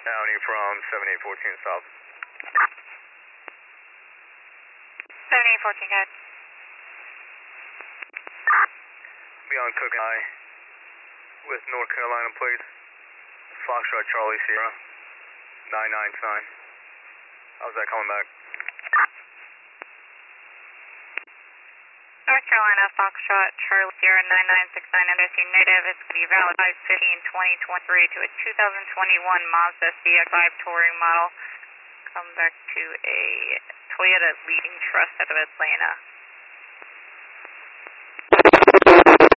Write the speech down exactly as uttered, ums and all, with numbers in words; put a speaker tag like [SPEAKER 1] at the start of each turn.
[SPEAKER 1] County from seventy-eight fourteen south.
[SPEAKER 2] seventy-eight fourteen, guys.
[SPEAKER 1] Beyond Cook and I with North Carolina plates. Foxtrot Charlie Sierra. nine nine nine. How's that coming back?
[SPEAKER 2] North Carolina, Foxtrot, Charlie Sierra, nine nine six nine, N S C native. It's going to be valid five fifteen twenty twenty-three to a two thousand twenty-one Mazda C X five touring model. Come back to a Toyota leading trust out of Atlanta.